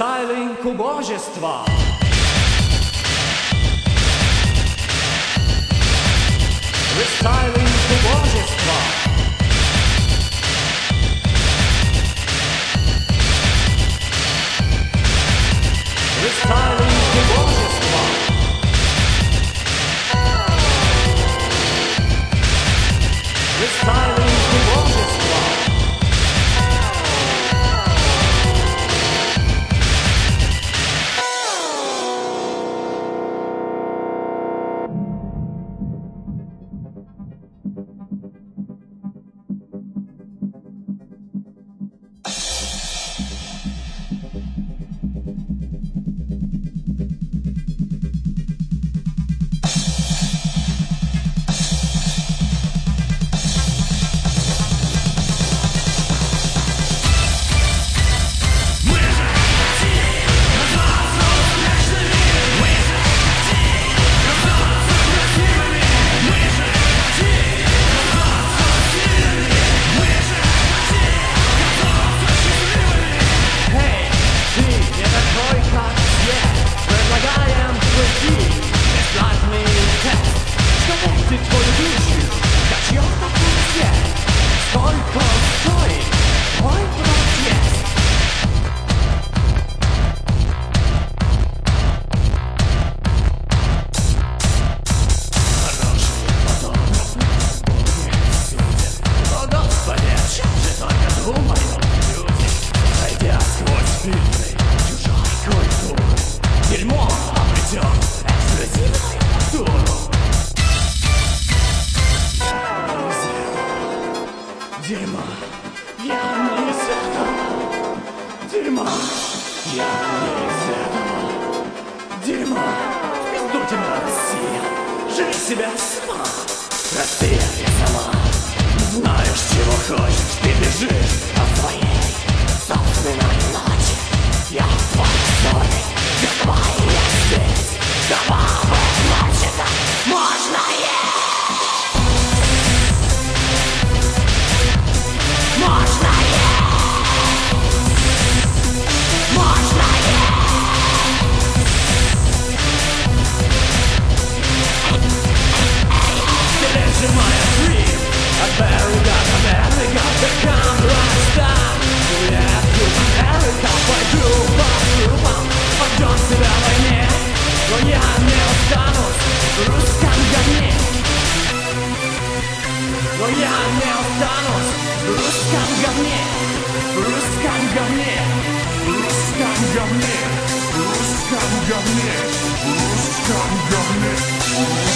Рестайлинг убожества. Рестайлинг убожества. Рестайлинг убожества. Рестайлинг убожества. Дерьмо, я не из этого. Дерьмо, я не из этого. Дерьмо, в пизду тебя, Россия. Живи себя сама. Россия, ты сама. Знаешь, чего хочешь, ты бежишь от своей собственной ночи. Я твой сон, я твоя здесь. Давай, значит, можно есть. America, America, become rockstar. Я тут Америка, пойду по трупам, отдам себя войне. Но я не останусь в русском говне. Но я не останусь в русском говне. В русском говне. В русском говне. В русском говне. В русском говне.